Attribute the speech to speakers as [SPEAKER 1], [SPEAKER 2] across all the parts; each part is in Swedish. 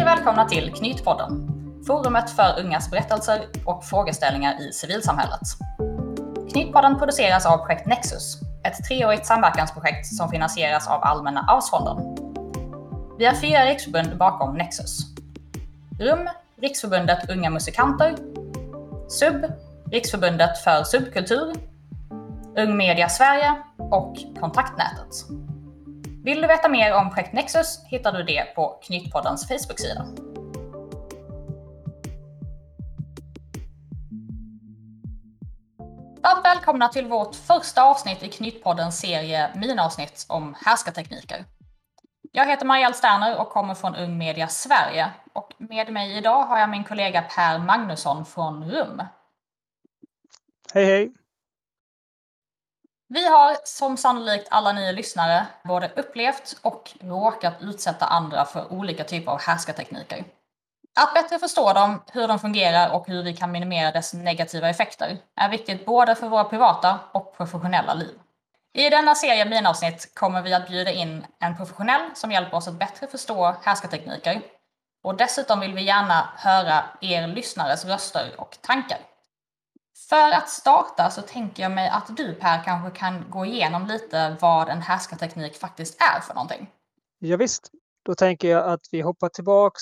[SPEAKER 1] välkomna till Knytpodden, forumet för ungas berättelser och frågeställningar i civilsamhället. Knytpodden produceras av projekt Nexus, ett 3-årigt samverkansprojekt som finansieras av Allmänna arvsfonden. Vi har 4 riksförbund bakom Nexus. RUM, Riksförbundet Unga Musikanter, SUB, Riksförbundet för subkultur, Ung Media Sverige och Kontaktnätet. Vill du veta mer om projekt Nexus hittar du det på Knytpoddens Facebook-sida. Varmt välkomna till vårt första avsnitt i Knytpoddens serie miniavsnitt om härskartekniker. Jag heter Marielle Sterner och kommer från Ung Media Sverige. Och med mig idag har jag min kollega Per Magnusson från RUM.
[SPEAKER 2] Hej hej!
[SPEAKER 1] Vi har som sannolikt alla ni lyssnare både upplevt och råkat utsätta andra för olika typer av härskartekniker. Att bättre förstå dem, hur de fungerar och hur vi kan minimera dess negativa effekter är viktigt både för våra privata och professionella liv. I denna serie miniavsnitt kommer vi att bjuda in en professionell som hjälper oss att bättre förstå härskartekniker. Och dessutom vill vi gärna höra er lyssnares röster och tankar. För att starta så tänker jag mig att du Per kanske kan gå igenom lite vad en härskarteknik faktiskt är för någonting.
[SPEAKER 2] Ja, visst, då tänker jag att vi hoppar tillbaks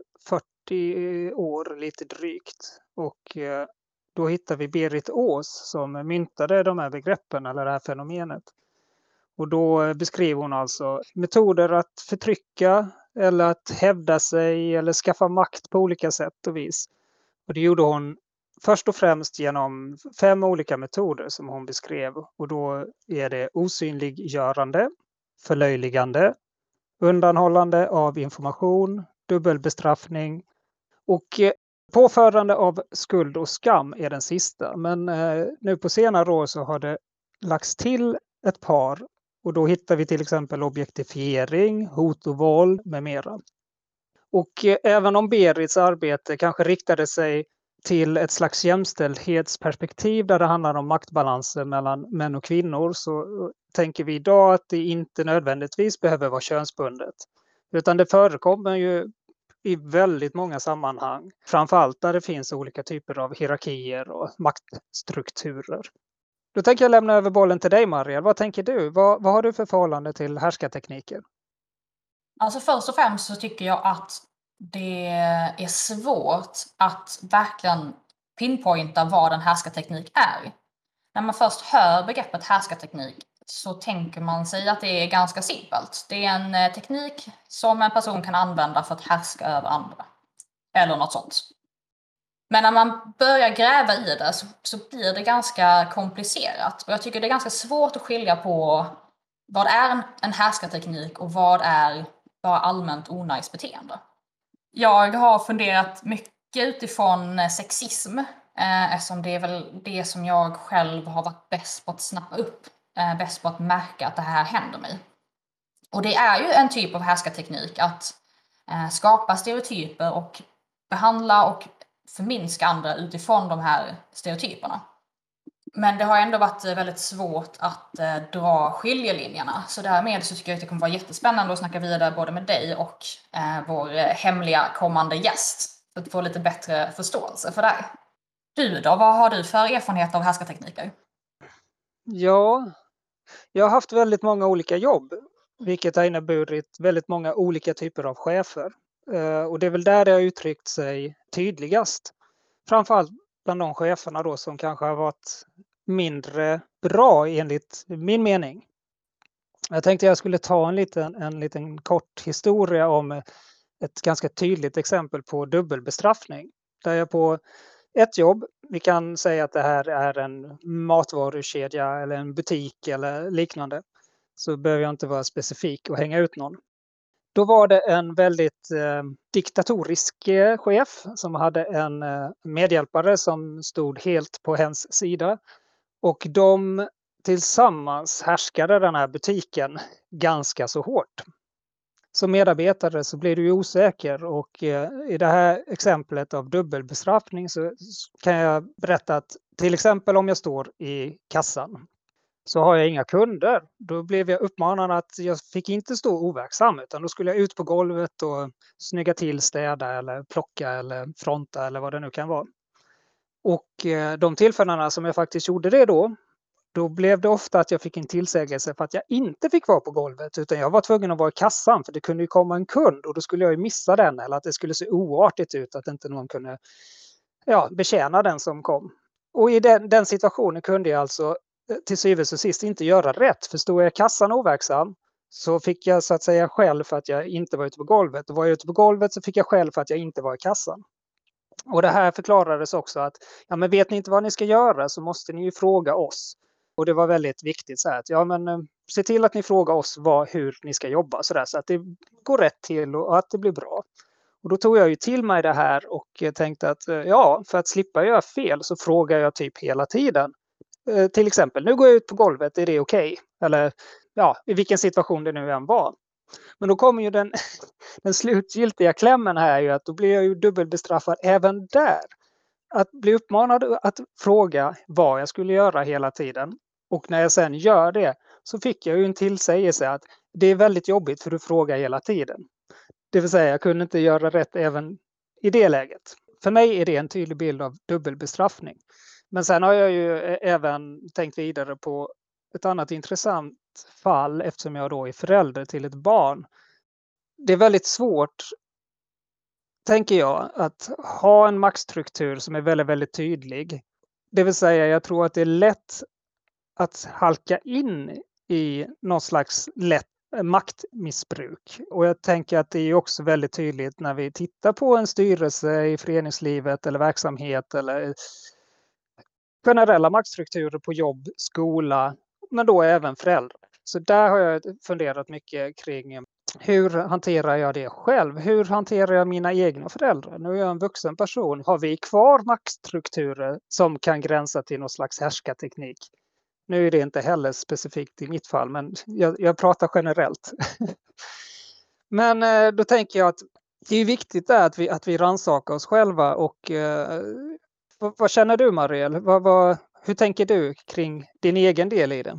[SPEAKER 2] 40 år lite drygt och då hittar vi Berit Ås som myntade de här begreppen eller det här fenomenet. Och då beskriver hon alltså metoder att förtrycka eller att hävda sig eller skaffa makt på olika sätt och vis. Och det gjorde hon först och främst genom 5 olika metoder som hon beskrev. Och då är det osynliggörande, förlöjligande, undanhållande av information, dubbelbestraffning och påförande av skuld och skam är den sista. Men nu på senare år så har det lagts till ett par och då hittar vi till exempel objektifiering, hot och våld med mera. Och även om Berits arbete kanske riktade sig till ett slags jämställdhetsperspektiv där det handlar om maktbalanser mellan män och kvinnor så tänker vi idag att det inte nödvändigtvis behöver vara könsbundet. Utan det förekommer ju i väldigt många sammanhang, framförallt där det finns olika typer av hierarkier och maktstrukturer. Då tänker jag lämna över bollen till dig Marielle. Vad tänker du? Vad har du för förhållande till härskartekniker?
[SPEAKER 1] Alltså först och främst så tycker jag att det är svårt att verkligen pinpointa vad en härskarteknik är. När man först hör begreppet härskarteknik så tänker man sig att det är ganska simpelt. Det är en teknik som en person kan använda för att härska över andra. Eller något sånt. Men när man börjar gräva i det så blir det ganska komplicerat. Och jag tycker det är ganska svårt att skilja på vad är en härskarteknik och vad är bara allmänt onajs beteende. Jag har funderat mycket utifrån sexism eftersom det är väl det som jag själv har varit bäst på att snappa upp. Bäst på att märka att det här händer mig. Och det är ju en typ av härskarteknik att skapa stereotyper och behandla och förminska andra utifrån de här stereotyperna. Men det har ändå varit väldigt svårt att dra skiljelinjerna. Så därmed så tycker jag att det kommer vara jättespännande att snacka vidare både med dig och vår hemliga kommande gäst. För att få lite bättre förståelse för det här. Du då, vad har du för erfarenhet av härskartekniker?
[SPEAKER 2] Ja, jag har haft väldigt många olika jobb. Vilket har inneburit väldigt många olika typer av chefer. Och det är väl där det har uttryckt sig tydligast. Framförallt bland de cheferna då som kanske har varit mindre bra enligt min mening. Jag tänkte jag skulle ta en liten kort historia om ett ganska tydligt exempel på dubbelbestraffning. Där jag på ett jobb, vi kan säga att det här är en matvarukedja eller en butik eller liknande. Så behöver jag inte vara specifik och hänga ut någon. Då var det en väldigt diktatorisk chef som hade en medhjälpare som stod helt på hens sida. Och de tillsammans härskade den här butiken ganska så hårt. Som medarbetare så blir du ju osäker och i det här exemplet av dubbelbestraffning så kan jag berätta att till exempel om jag står i kassan så har jag inga kunder. Då blev jag uppmanad att jag fick inte stå overksam, utan då skulle jag ut på golvet och snygga till, städa eller plocka eller fronta eller vad det nu kan vara. Och de tillfällena som jag faktiskt gjorde det då blev det ofta att jag fick en tillsägelse för att jag inte fick vara på golvet, utan jag var tvungen att vara i kassan, för det kunde ju komma en kund och då skulle jag ju missa den, eller att det skulle se oartigt ut att inte någon kunde betjäna den som kom. Och i den situationen kunde jag alltså till syvende och sist inte göra rätt. För stod jag i kassan overksam så fick jag så att säga skäll för att jag inte var ute på golvet. Och var jag ute på golvet så fick jag skäll för att jag inte var i kassan. Och det här förklarades också att men vet ni inte vad ni ska göra så måste ni ju fråga oss. Och det var väldigt viktigt så här att se till att ni frågar oss hur ni ska jobba så att det går rätt till och att det blir bra. Och då tog jag ju till mig det här och tänkte att för att slippa göra fel så frågar jag typ hela tiden. Till exempel, nu går jag ut på golvet, är det okej? Eller i vilken situation det nu än var. Men då kommer ju den slutgiltiga klämmen här ju att då blir jag ju dubbelbestraffad även där. Att bli uppmanad att fråga vad jag skulle göra hela tiden. Och när jag sen gör det så fick jag ju en tillsägelse att det är väldigt jobbigt för du frågar hela tiden. Det vill säga jag kunde inte göra rätt även i det läget. För mig är det en tydlig bild av dubbelbestraffning. Men sen har jag ju även tänkt vidare på ett annat intressant fall eftersom jag då är förälder till ett barn. Det är väldigt svårt, tänker jag, att ha en maktstruktur som är väldigt, väldigt tydlig. Det vill säga jag tror att det är lätt att halka in i någon slags lätt maktmissbruk. Och jag tänker att det är också väldigt tydligt när vi tittar på en styrelse i föreningslivet eller verksamhet eller generella maktstrukturer på jobb, skola, men då även föräldrar. Så där har jag funderat mycket kring hur hanterar jag det själv? Hur hanterar jag mina egna föräldrar? Nu är jag en vuxen person. Har vi kvar maktstrukturer som kan gränsa till någon slags härskarteknik? Nu är det inte heller specifikt i mitt fall, men jag pratar generellt. Men då tänker jag att det är viktigt att vi rannsakar oss själva. Och vad känner du, Marielle? Hur tänker du kring din egen del i det?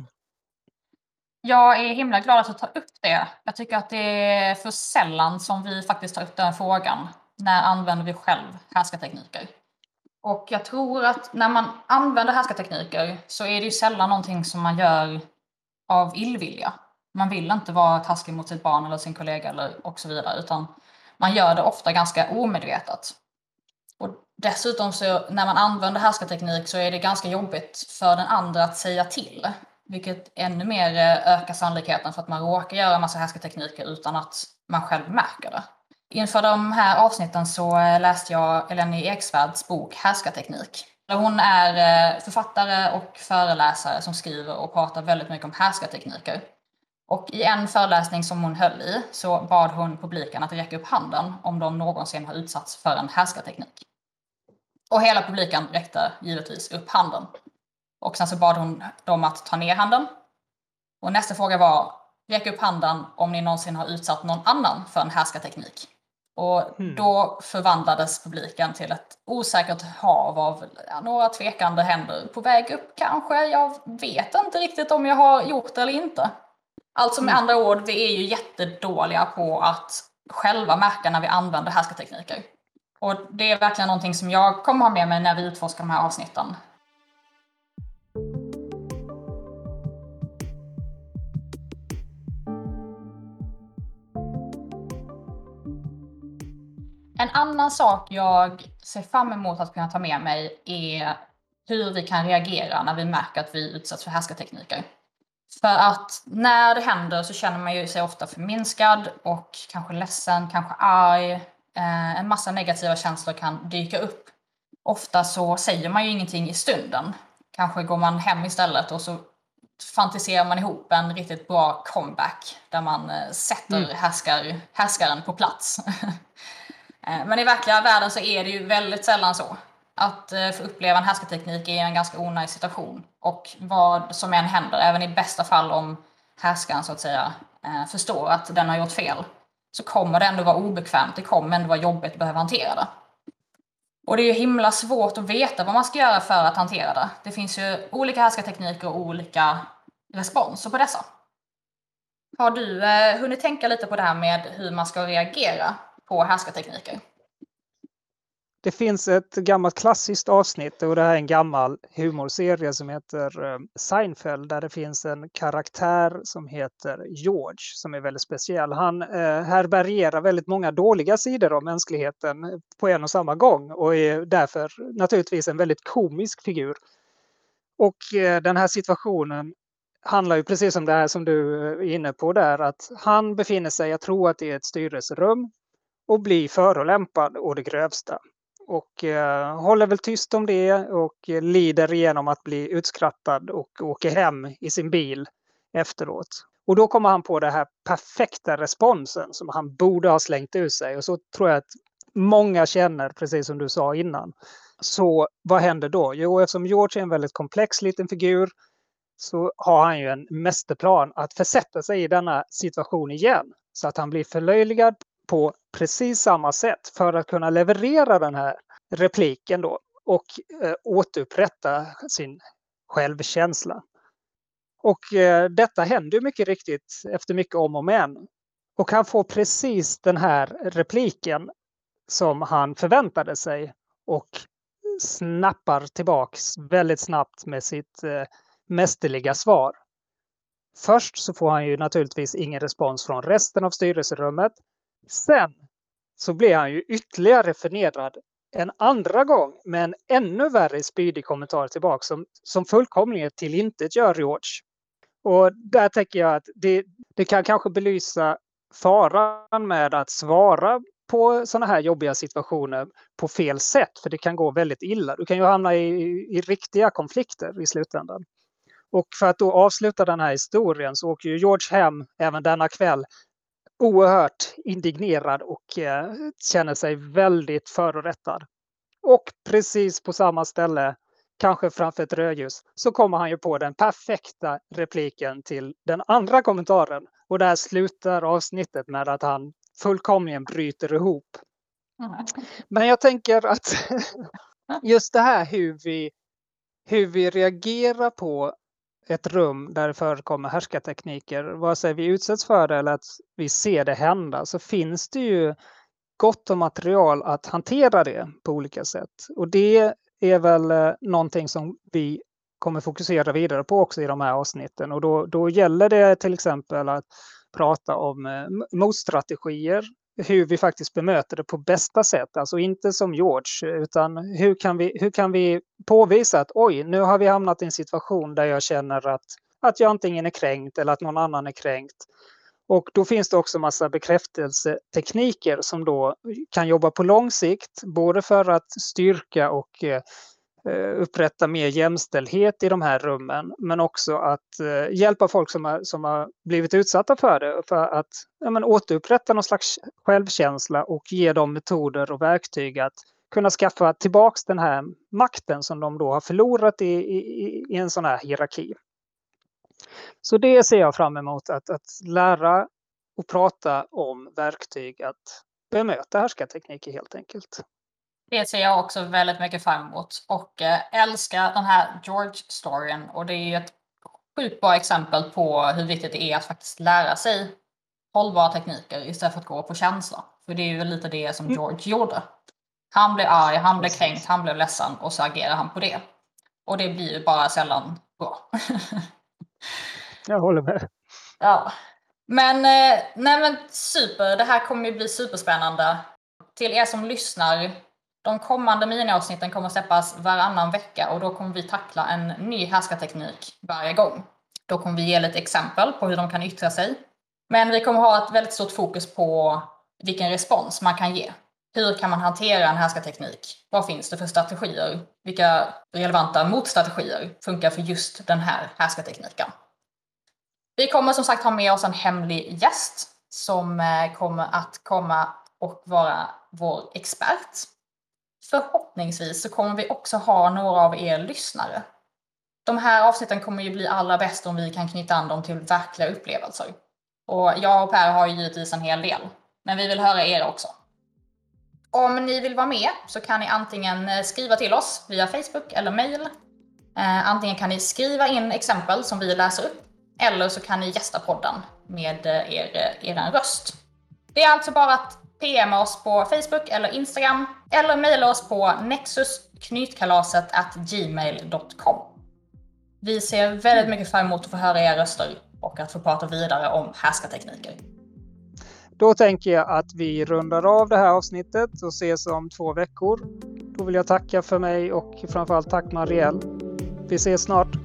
[SPEAKER 1] Jag är himla glad att du tar upp det. Jag tycker att det är för sällan som vi faktiskt tar upp den frågan. När använder vi själv härskartekniker? Och jag tror att när man använder härskartekniker så är det ju sällan någonting som man gör av illvilja. Man vill inte vara taskig mot sitt barn eller sin kollega eller och så vidare, utan man gör det ofta ganska omedvetet. Och dessutom så när man använder härskarteknik så är det ganska jobbigt för den andra att säga till. Vilket ännu mer ökar sannolikheten för att man råkar göra en massa härskartekniker utan att man själv märker det. Inför de här avsnitten så läste jag Eleni Eksvärds bok Härskarteknik. Hon är författare och föreläsare som skriver och pratar väldigt mycket om härskartekniker. Och i en föreläsning som hon höll i så bad hon publiken att räcka upp handen om de någonsin har utsatts för en härskarteknik. Och hela publiken räckte givetvis upp handen. Och sen så bad hon dem att ta ner handen. Och nästa fråga var, räck upp handen om ni någonsin har utsatt någon annan för en härskarteknik. Och då förvandlades publiken till ett osäkert hav av några tvekande händer på väg upp kanske. Jag vet inte riktigt om jag har gjort det eller inte. Alltså med andra ord, vi är ju jättedåliga på att själva märka när vi använder härskartekniker. Och det är verkligen någonting som jag kommer ha med mig när vi utforskar de här avsnitten. En annan sak jag ser fram emot att kunna ta med mig är hur vi kan reagera när vi märker att vi utsätts för härskartekniker. För att när det händer så känner man ju sig ofta förminskad och kanske ledsen, kanske arg. En massa negativa känslor kan dyka upp. Ofta så säger man ju ingenting i stunden. Kanske går man hem istället och så fantiserar man ihop en riktigt bra comeback där man sätter härskaren på plats. Men i verkliga världen så är det ju väldigt sällan så. Att få uppleva en härskarteknik är en ganska onajs situation. Och vad som än händer, även i bästa fall om härskaren så att säga förstår att den har gjort fel, så kommer det ändå vara obekvämt, det kommer ändå vara jobbigt att behöva hantera det. Och det är ju himla svårt att veta vad man ska göra för att hantera det. Det finns ju olika härskartekniker och olika responser på dessa. Har du hunnit tänka lite på det här med hur man ska reagera på härskartekniker?
[SPEAKER 2] Det finns ett gammalt klassiskt avsnitt och det här är en gammal humorserie som heter Seinfeld där det finns en karaktär som heter George som är väldigt speciell. Han härbärgerar väldigt många dåliga sidor av mänskligheten på en och samma gång och är därför naturligtvis en väldigt komisk figur. Och den här situationen handlar ju precis om det här som du är inne på där, att han befinner sig, jag tror att det är ett styrelserum, och blir förolämpad å det grövsta. Och håller väl tyst om det och lider igenom att bli utskrattad och åker hem i sin bil efteråt. Och då kommer han på den här perfekta responsen som han borde ha slängt ur sig. Och så tror jag att många känner, precis som du sa innan. Så vad händer då? Jo, eftersom George är en väldigt komplex liten figur så har han ju en mästerplan att försätta sig i denna situation igen. Så att han blir förlöjligad på precis samma sätt för att kunna leverera den här repliken då och återupprätta sin självkänsla. Och detta händer mycket riktigt efter mycket om och men. Och han får precis den här repliken som han förväntade sig och snappar tillbaks väldigt snabbt med sitt mästerliga svar. Först så får han ju naturligtvis ingen respons från resten av styrelserummet. Sen så blir han ju ytterligare förnedrad en andra gång med en ännu värre spydig kommentar tillbaka som fullkomligen tillintetgör George. Och där tänker jag att det kan kanske belysa faran med att svara på sådana här jobbiga situationer på fel sätt. För det kan gå väldigt illa. Du kan ju hamna i riktiga konflikter i slutändan. Och för att då avsluta den här historien så åker ju George hem även denna kväll oerhört indignerad och känner sig väldigt förorättad. Och precis på samma ställe, kanske framför ett rödljus, så kommer han ju på den perfekta repliken till den andra kommentaren. Och där slutar avsnittet med att han fullkomligen bryter ihop. Men jag tänker att just det här hur vi reagerar på ett rum där det förekommer härskartekniker, vare sig vi utsätts för det eller att vi ser det hända, så finns det ju gott om material att hantera det på olika sätt. Och det är väl någonting som vi kommer fokusera vidare på också i de här avsnitten. Och då gäller det till exempel att prata om motstrategier, hur vi faktiskt bemöter det på bästa sätt. Alltså inte som George, utan hur kan vi påvisa att oj, nu har vi hamnat i en situation där jag känner att jag antingen är kränkt eller att någon annan är kränkt. Och då finns det också massa bekräftelsetekniker som då kan jobba på lång sikt, både för att styrka och upprätta mer jämställdhet i de här rummen, men också att hjälpa folk som har blivit utsatta för det, för att återupprätta någon slags självkänsla och ge dem metoder och verktyg att kunna skaffa tillbaks den här makten som de då har förlorat i en sån här hierarki. Så det ser jag fram emot, att lära och prata om verktyg att bemöta härskartekniker helt enkelt.
[SPEAKER 1] Det ser jag också väldigt mycket fram emot och älskar den här George-storyn, och det är ju ett sjukt bra exempel på hur viktigt det är att faktiskt lära sig hållbara tekniker istället för att gå på känsla. För det är ju lite det som George gjorde. Han blev arg, han blev kränkt, han blev ledsen och så agerar han på det. Och det blir ju bara sällan bra.
[SPEAKER 2] Jag håller med.
[SPEAKER 1] Ja. Men super, det här kommer ju bli superspännande. Till er som lyssnar, de kommande miniavsnitten kommer släppas varannan vecka och då kommer vi tackla en ny härskarteknik varje gång. Då kommer vi ge lite exempel på hur de kan yttra sig. Men vi kommer ha ett väldigt stort fokus på vilken respons man kan ge. Hur kan man hantera en härskarteknik? Vad finns det för strategier? Vilka relevanta motstrategier funkar för just den här härskartekniken? Vi kommer som sagt ha med oss en hemlig gäst som kommer att komma och vara vår expert. Förhoppningsvis så kommer vi också ha några av er lyssnare. De här avsnitten kommer ju bli allra bäst om vi kan knyta an dem till verkliga upplevelser. Och jag och Per har ju givetvis en hel del, men vi vill höra er också. Om ni vill vara med så kan ni antingen skriva till oss via Facebook eller mail. Antingen kan ni skriva in exempel som vi läser upp, eller så kan ni gästa podden med er röst. Det är alltså bara att PM oss på Facebook eller Instagram eller mejla oss på nexusknytkalaset@gmail.com. Vi ser väldigt mycket fram emot att få höra era röster och att få prata vidare om härskartekniker.
[SPEAKER 2] Då tänker jag att vi rundar av det här avsnittet och ses om 2 veckor. Då vill jag tacka för mig och framförallt tack Marielle. Vi ses snart.